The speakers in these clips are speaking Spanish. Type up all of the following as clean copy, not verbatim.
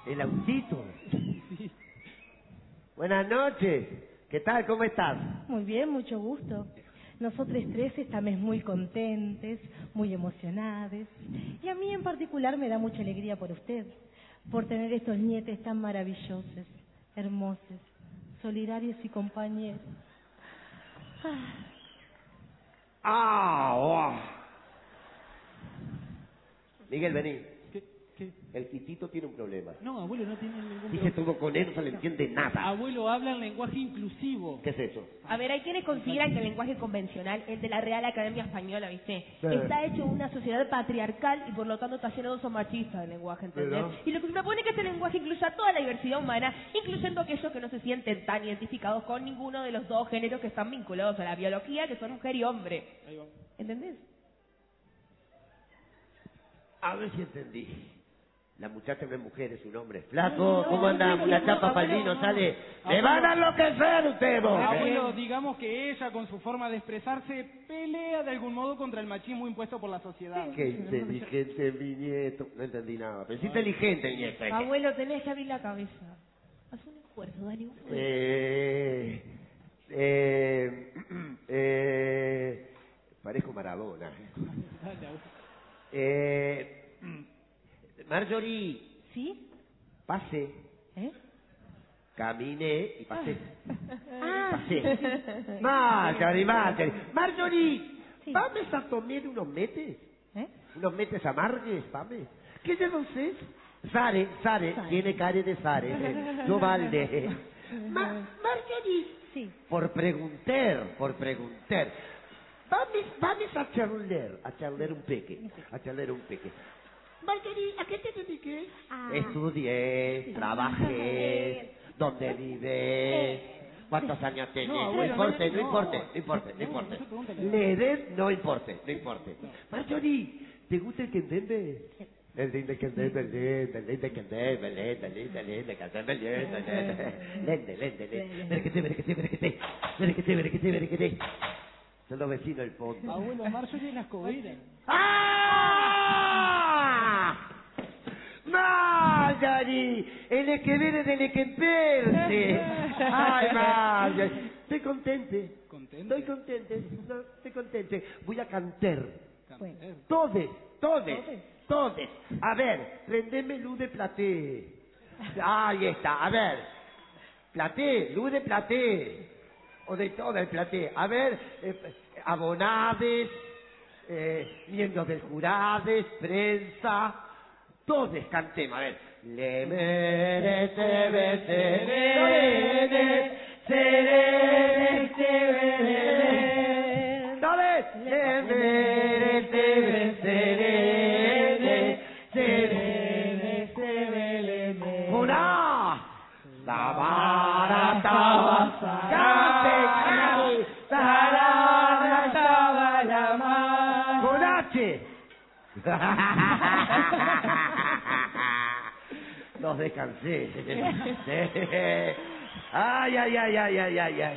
El autito. Sí. Buenas noches. ¿Qué tal? ¿Cómo estás? Muy bien, mucho gusto. Nosotros tres estamos muy contentes, muy emocionados. Y a mí en particular me da mucha alegría por usted, por tener estos nietes tan maravillosos, hermosos, solidarios y compañeros. Miguel, vení. ¿Qué? El Titito tiene un problema. No, abuelo, no tiene ningún Dice problema. todo con él, no se le entiende nada. Abuelo, habla en lenguaje inclusivo. ¿Qué es eso? A ver, hay quienes consideran que el lenguaje convencional, el de la Real Academia Española, ¿viste? Sí. Está hecho en una sociedad patriarcal y por lo tanto está lleno de usos machistas del lenguaje, ¿entendés? ¿Verdad? Y lo que se propone es que este lenguaje incluya toda la diversidad humana, incluyendo aquellos que no se sienten tan identificados con ninguno de los dos géneros que están vinculados a la biología, que son mujer y hombre. Ahí va. ¿Entendés? A ver si entendí. La muchacha no es mujer, es un hombre. Flaco, ¿cómo anda? Una chapa para el vino, sale. ¡Me van a enloquecer usted, vos! Abuelo, digamos que ella, con su forma de expresarse, pelea de algún modo contra el machismo impuesto por la sociedad. Qué inteligente mi nieto. No entendí nada. Pero es inteligente mi nieto. Abuelo, tenés que abrir la cabeza. Haz un esfuerzo, dale un esfuerzo. Parezco Maradona. Dale, abuelo. Marjorie, ¿Sí? pase. ¿Eh? Caminé y pasé. Ah. Pasé. Marjorie. Marjorie, Sí. ¿vamos a tomar unos metes? ¿Eh? Unos metes amargues, vamos. ¿Qué ya no sé? Sare, tiene cara de Sare. No valde. Marjorie, Sí. por preguntar. Vamos a charlar un peque. Marjorie, ¿a qué te dediques? Estudié, trabajé, ¿dónde vives? ¿Cuántos años tenés? No, No abuelo, importa. No. Le des, no importa. Marjorie, ¿te gusta el quendembe? El de Lende. Son los vecinos del fondo. Abuelo, Marjorie es la escobera. ¡Ah! Marjorie, el que viene del que perse. Ay, Marjorie. Estoy contente. ¿Contente? Estoy contente. Voy a cantar. Bueno. Todes. A ver, prendeme luz de platé. Ahí está, a ver. Platé, luz de platé. O de todo el platé. A ver, abonades, miembros del jurades, prensa, todos cantemos. A ver. Le merece serene. ¡Todos! Le merece serene. ¡Una! La barata cante, estaba la mar. ¡Con H! Los descansé. Ay.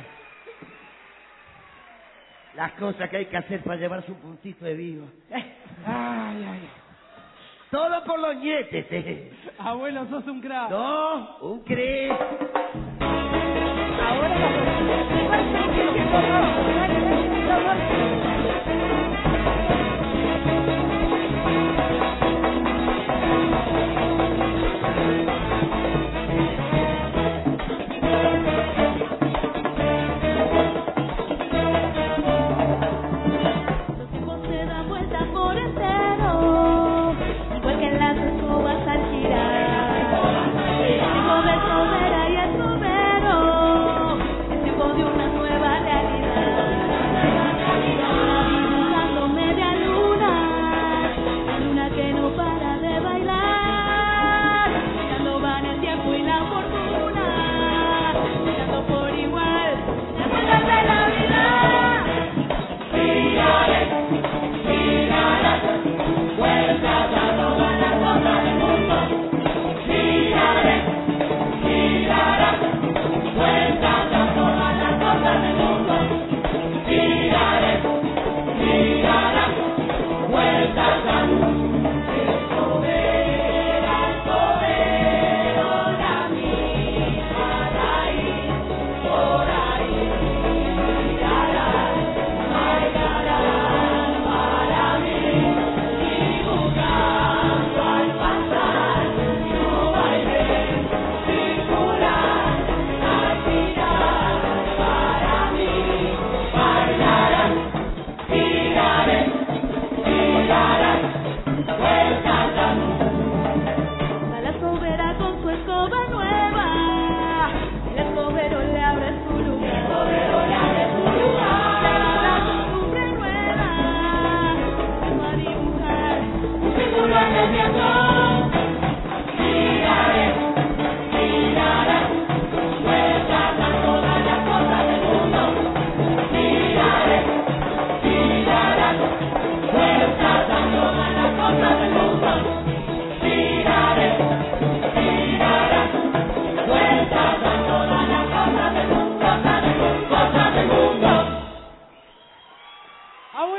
Las cosas que hay que hacer para llevarse un puntito de vivo. Ay. Todo por los nietes, Abuelo, sos un crack. No, un cre. Los tiempos se dan vuelta por entero, igual que las escobas al girar. El tiempo de sobera y el sobero, el tiempo de una nueva realidad.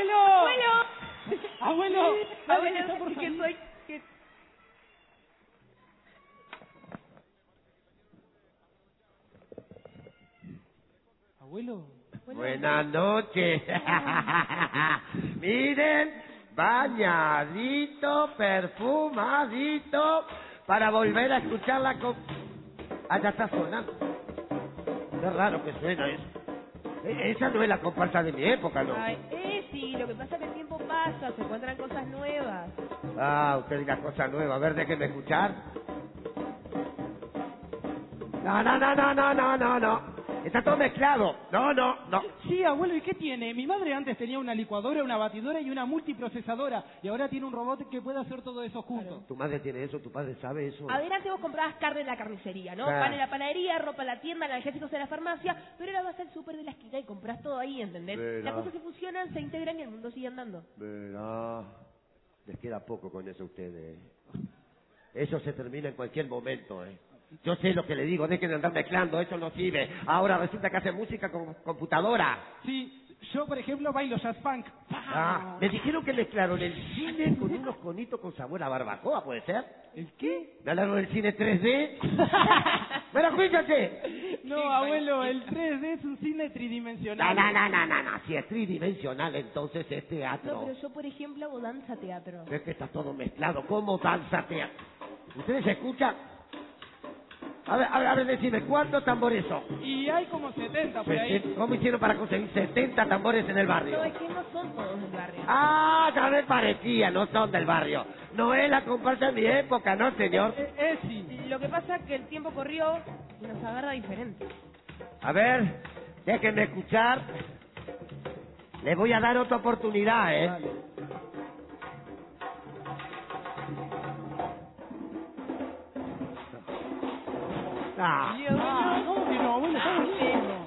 ¡Abuelo! ¡Abuelo! Dale, que está por ¿qué salir. soy? ¿Qué? Abuelo. Buenas noches. Miren, bañadito, perfumadito, para volver a escuchar la... Ah, ya está sonando. Qué raro que suena eso. Esa no es la comparsa de mi época, ¿no? Ay, sí, lo que pasa es que el tiempo pasa, se encuentran cosas nuevas. Ah, usted diga cosa nueva. A ver, déjeme escuchar. No. Está todo mezclado. No. Sí, abuelo, ¿y qué tiene? Mi madre antes tenía una licuadora, una batidora y una multiprocesadora. Y ahora tiene un robot que puede hacer todo eso junto. Tu madre tiene eso, tu padre sabe eso. Adelante vos comprabas carne en la carnicería, ¿no? Claro. Pan en la panadería, ropa en la tienda, analgésicos en la farmacia, pero ahora vas al súper de la esquina y compras todo ahí, ¿entendés? Verá. Las cosas se fusionan, se integran y el mundo sigue andando. Verá. Les queda poco con eso a ustedes. Eso se termina en cualquier momento, Yo sé lo que le digo, dejen de andar mezclando, eso no sirve. Ahora resulta que hacen música con computadora. Sí, yo, por ejemplo, bailo jazz funk. Me dijeron que mezclaron el cine con unos conitos con sabor a barbacoa, ¿puede ser? ¿El qué? ¿Me hablaron del cine 3D? ¡Pero escúchate! No, abuelo, el 3D es un cine tridimensional. No. Si es tridimensional, entonces es teatro. No, pero yo, por ejemplo, hago danza teatro. Es que está todo mezclado. ¿Cómo danza teatro? ¿Ustedes escuchan? A ver, decime, ¿cuántos tambores son? Y hay como 70 por ahí. ¿Cómo hicieron para conseguir 70 tambores en el barrio? No, es que no son todos del barrio. Ah, ya me parecía, no son del barrio. No es la comparsa de mi época, ¿no, señor? Sí. Lo que pasa es que el tiempo corrió y nos agarra diferente. A ver, déjenme escuchar. Les voy a dar otra oportunidad, Ah. ¿Cómo que no, abuelo? Está buenísimo.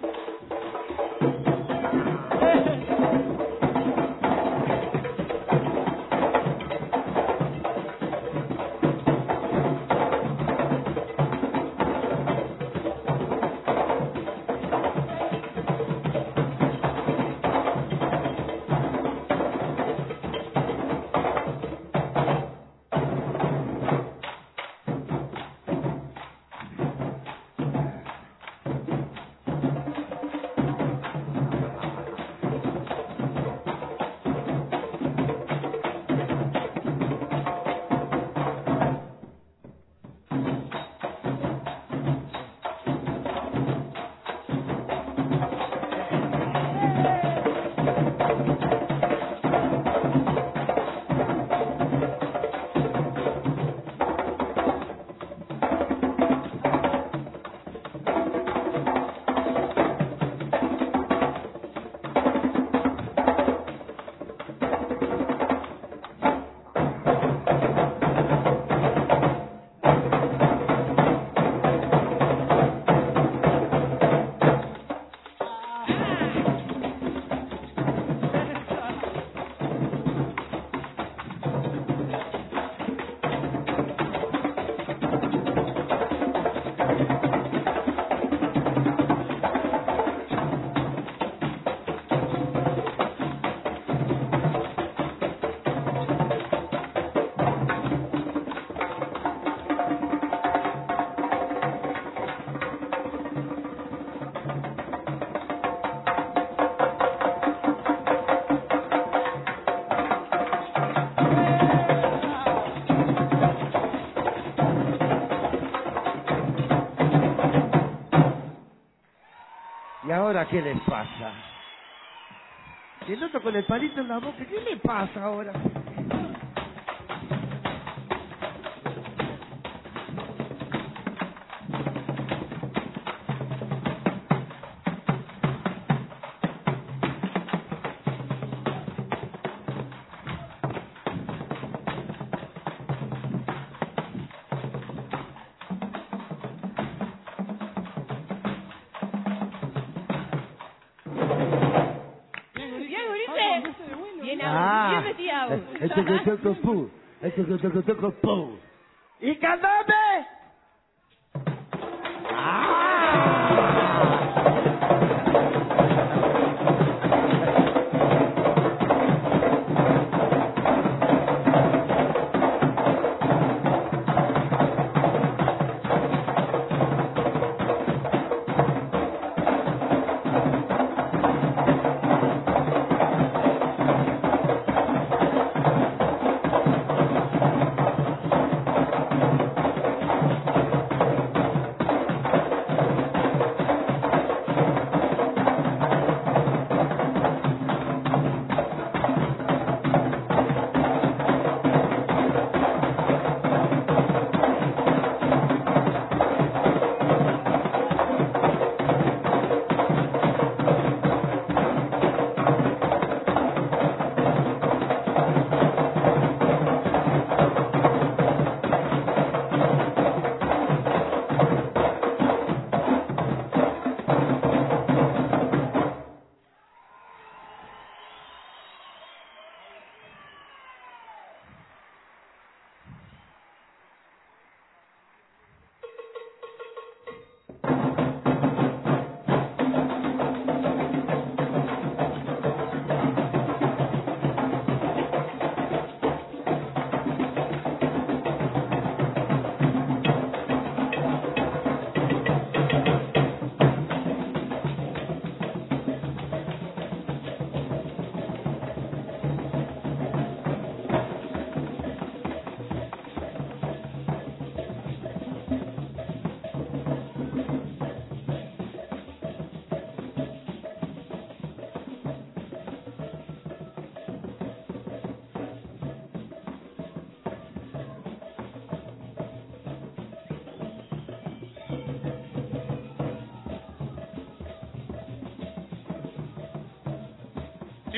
¿Y ahora qué les pasa? Y el otro con el palito en la boca, ¿qué le pasa ahora? ¿Y cantame? ¡Ah!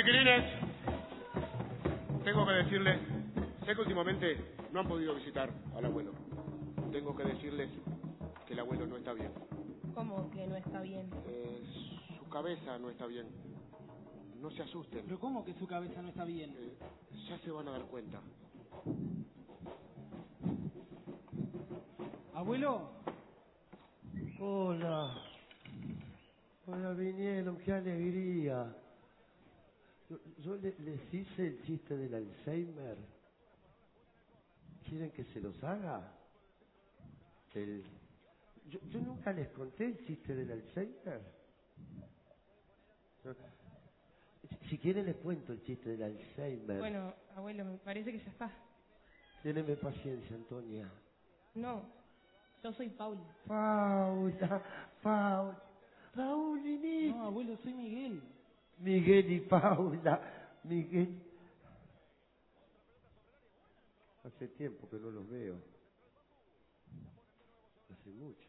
Chiquilines, tengo que decirles, sé que últimamente no han podido visitar al abuelo. Tengo que decirles que el abuelo no está bien. ¿Cómo que no está bien? Su cabeza no está bien. No se asusten. ¿Pero cómo que su cabeza no está bien? Ya se van a dar cuenta. ¿Abuelo? Hola. Hola, vinieron, qué alegría. Yo les hice el chiste del Alzheimer. ¿Quieren que se los haga? Yo nunca les conté el chiste del Alzheimer. Si quieren les cuento el chiste del Alzheimer. Bueno, abuelo, me parece que ya está. Téneme paciencia, Antonia. No, yo soy Paula. Paula. Raúl, vení. No, abuelo, soy Miguel. Miguel y Paula. Miguel. Hace tiempo que no los veo. Hace mucho.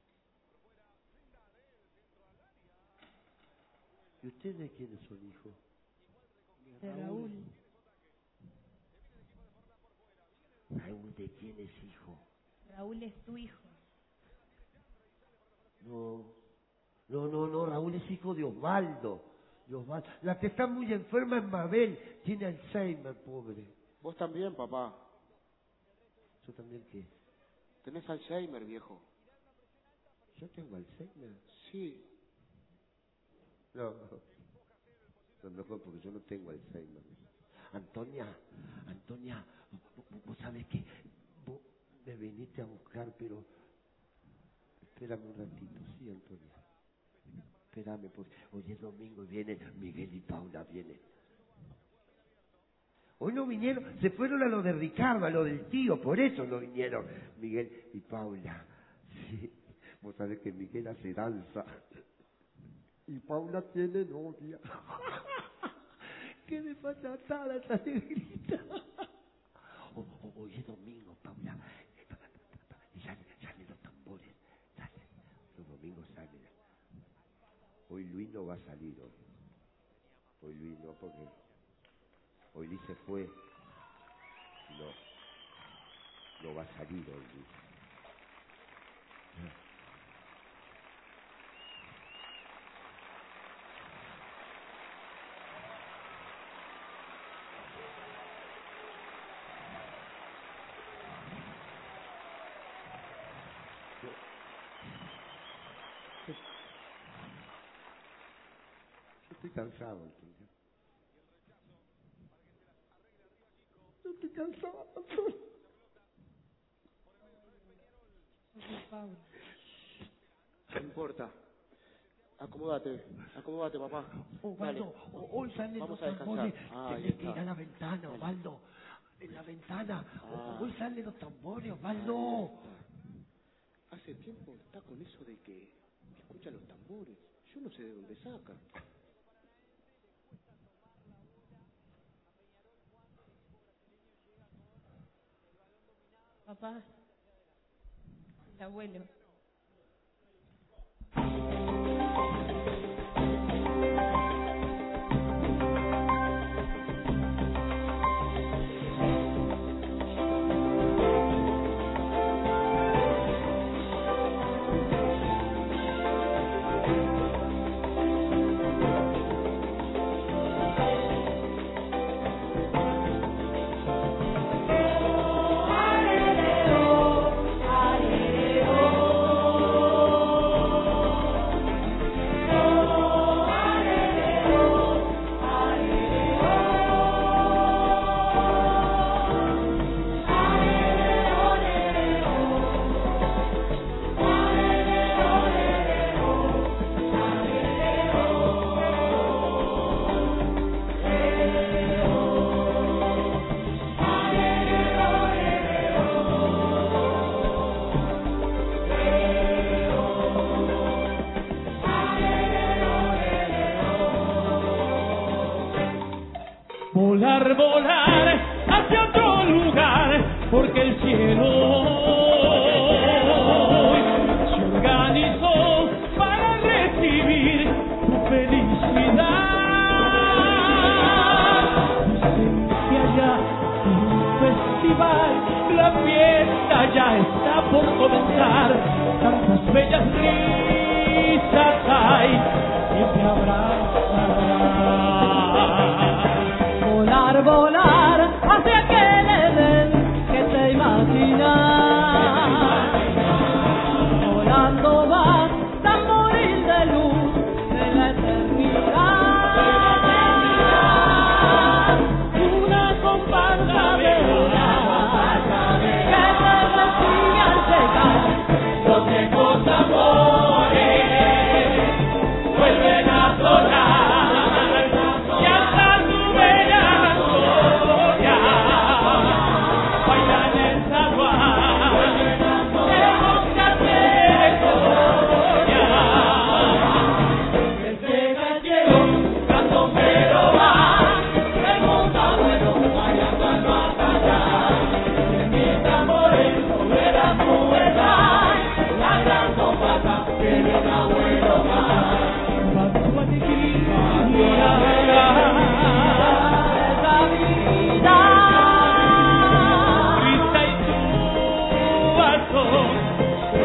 ¿Y ustedes de quiénes son hijos? De Raúl. Raúl, ¿de quién es hijo? Raúl es tu hijo. No, Raúl es hijo de Osvaldo. La que está muy enferma es Mabel. Tiene Alzheimer, pobre. Vos también, papá. ¿Yo también qué? Tenés Alzheimer, viejo. ¿Yo tengo Alzheimer? Sí. No, mejor porque yo no tengo Alzheimer. Antonia, vos sabés que vos me viniste a buscar, pero espérame un ratito, sí, Antonia. Espérame, porque hoy es domingo y viene Miguel y Paula, vienen. Hoy no vinieron, se fueron a lo de Ricardo, a lo del tío, por eso no vinieron Miguel y Paula. Sí, vos sabés que Miguel hace danza y Paula tiene novia. ¡Qué desfachatada esa negrita! Hoy es domingo, Paula. Y salen los tambores, salen. Los domingos salen. Hoy Luis no va a salir hoy. Hoy Luis no, porque hoy Luis se fue. No va a salir hoy Luis. Estoy cansado, Antonio. Yo estoy cansado, Antonio. No importa. Acomódate, papá. Osvaldo, hoy salen los Vamos a descansar. tambores. Ahí Tenés que está. ir a la ventana, Osvaldo. En la ventana. Hoy salen los tambores, Osvaldo. Hace tiempo está con eso de que escucha los tambores. Yo no sé de dónde saca. Papá, el abuelo. Volar, volar hacia otro lugar, porque el cielo hoy se organizó para recibir tu felicidad. ya está por comenzar. Tantas bellas risas hay, siempre abrazarás. Volar, volar hacia aquel Edén que te imaginas. Volando vas, tamboril de luz de la eternidad. Una comparsa de que te recibe al llegar. Los viejos amores vuelven a sonar y hasta tu bella gloria bailan el zaguán de Moncaste Gloria. Desde gallego candombero va, remonta bueno bailando al más allá. En mis tambores sobre la muerta, la gran compasa tiene un abuelo más. Triste y tu alto, tu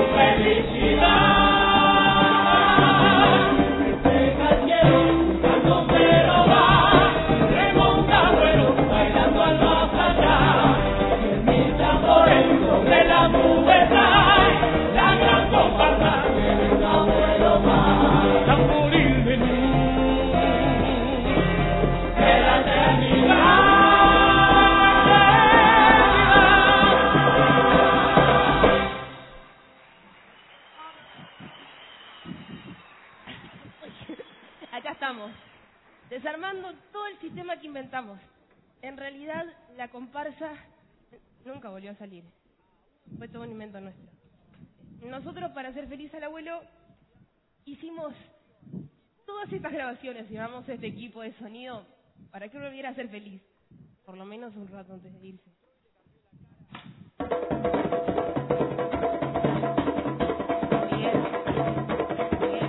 felicidad. Este gallego candombero va, remonta bueno bailando al más allá. Y en mis tambores sobre la nube trae la gran comparsa tiene un abuelo más. Tamboril de luz de la eternidad. Acá estamos, desarmando todo el sistema que inventamos. En realidad, la comparsa nunca volvió a salir. Fue todo un invento nuestro. Nosotros, para hacer feliz al abuelo, hicimos todas estas grabaciones. Llevamos este equipo de sonido para que él volviera a ser feliz. Por lo menos un rato antes de irse. Bien. Bien.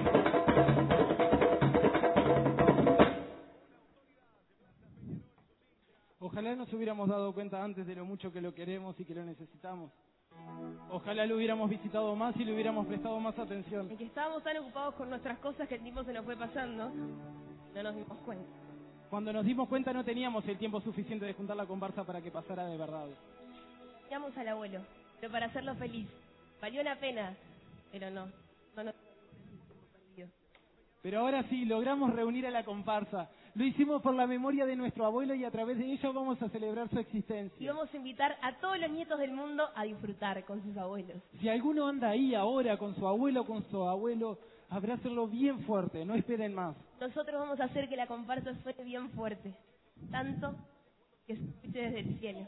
Ojalá nos hubiéramos dado cuenta antes de lo mucho que lo queremos y que lo necesitamos. Ojalá lo hubiéramos visitado más y le hubiéramos prestado más atención. En que estábamos tan ocupados con nuestras cosas que el tiempo se nos fue pasando, no nos dimos cuenta. Cuando nos dimos cuenta no teníamos el tiempo suficiente de juntar la comparsa para que pasara de verdad. Llamamos al abuelo, pero para hacerlo feliz. Valió la pena, pero no nos perdido. Pero ahora sí, logramos reunir a la comparsa. Lo hicimos por la memoria de nuestro abuelo y a través de ello vamos a celebrar su existencia. Y vamos a invitar a todos los nietos del mundo a disfrutar con sus abuelos. Si alguno anda ahí ahora con su abuelo, abrácenlo bien fuerte, no esperen más. Nosotros vamos a hacer que la comparsa suene bien fuerte, tanto que se escuche desde el cielo.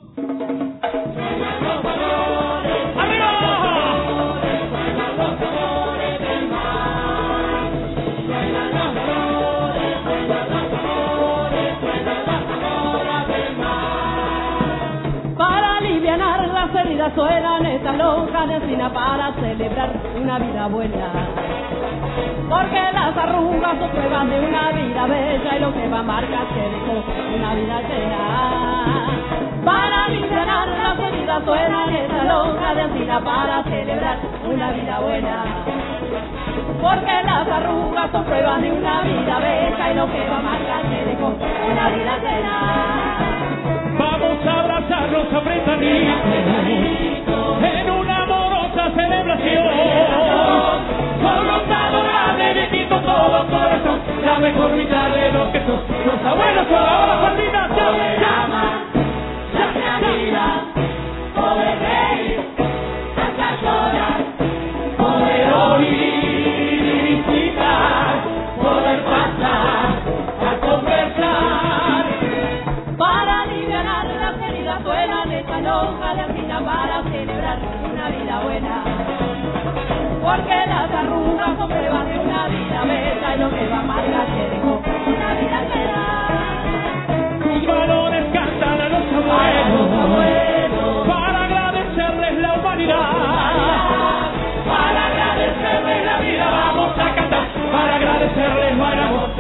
Para alivianar las heridas suenan estas lonjas de encina para celebrar una vida buena. Porque las arrugas son pruebas de una vida bella y lo que va a marcar que dejó una vida llena. Para alivianar las heridas suenan estas lonjas de encina para celebrar una vida buena. Porque las arrugas son pruebas de una vida bella y lo que va a marcar que dejó una vida llena. Vamos a abrazarnos apretaditos en una amorosa celebración. Con los adorables bendito todo corazón, la mejor mitad de lo que son los abuelos. Por ahora, Juanita, Poder amar, la realidad, poder reír, hasta llorar, poder oír y visitar, poder pasar a conversar. para aliviar las heridas suenan esta lonja de encina para celebrar una vida buena. Porque las arrugas son pruebas de una vida bella y lo que va a marcar que dejó una vida llena. Tus valores cantan a los abuelos para agradecerles la humanidad. Para agradecerles la vida vamos a cantar, para agradecerles buen amor.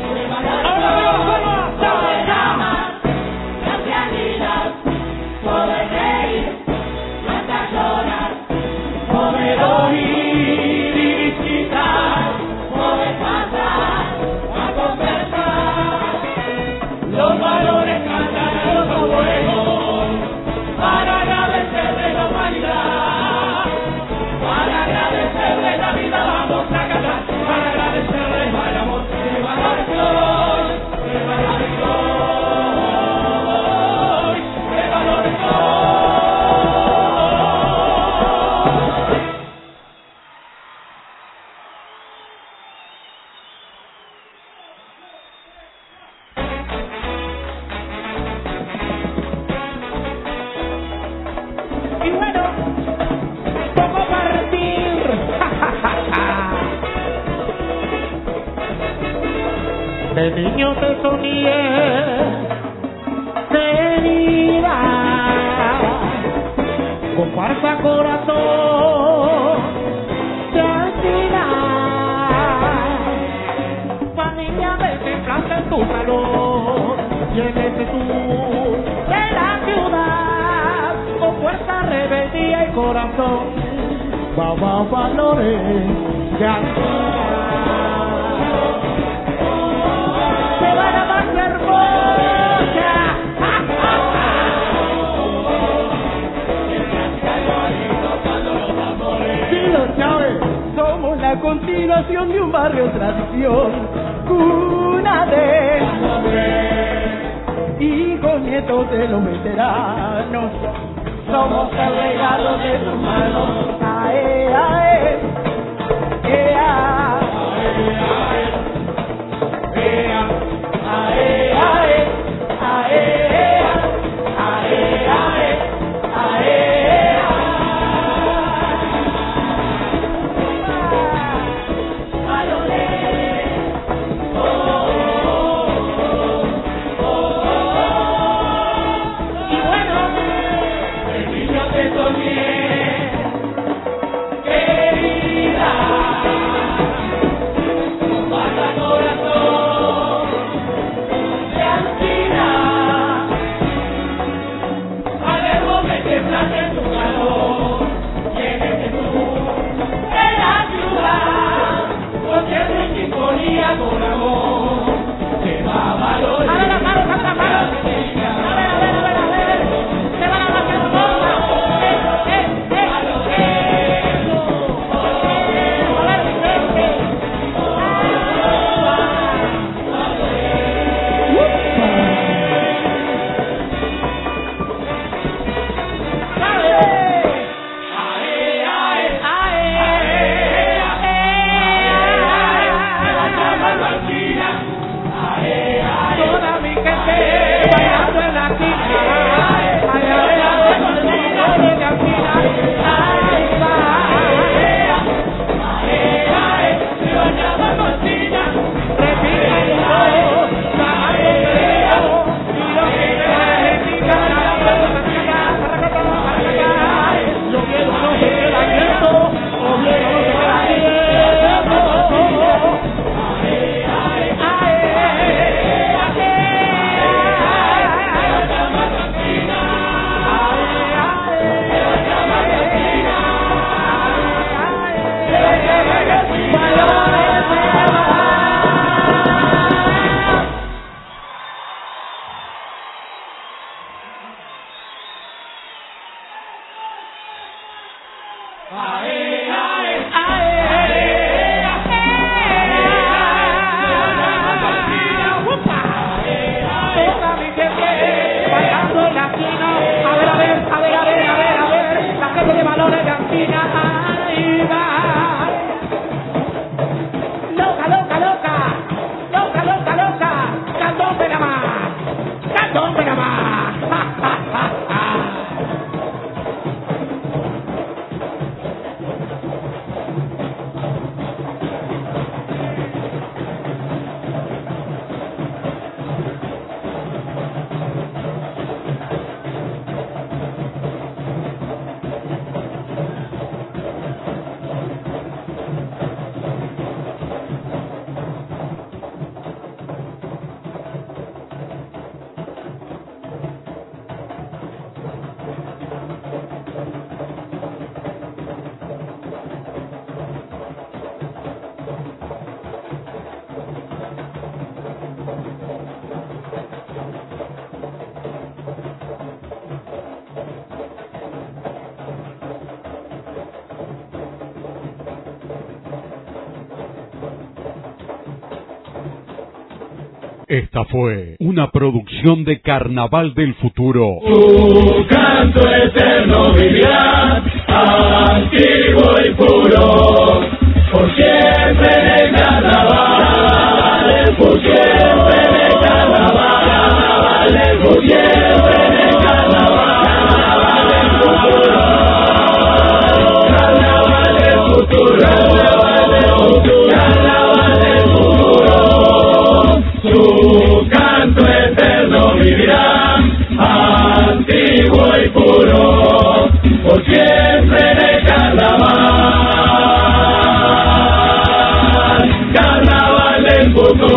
Poder amar, la realidad, poder reír, hasta llorar. niño te soñé, querida, comparsa corazón, te alquila, pa' niña de temblante en tu salón, llévese tú de la ciudad, con fuerza, rebeldía y corazón, valores de alquila. Somos la continuación de un barrio tradición, cuna de hijos nietos de los veteranos. Somos el regalo de tus manos. Ae, ae, ea, ea, ae, ae, ae, ae, ae, ae. Esta fue una producción de Carnaval del Futuro. Tu canto eterno vivirá, antiguo y puro, por siempre en el carnaval, por siempre en el carnaval, por siempre en el carnaval del futuro, carnaval del futuro, carnaval del futuro. por siempre en el carnaval, carnaval del futuro.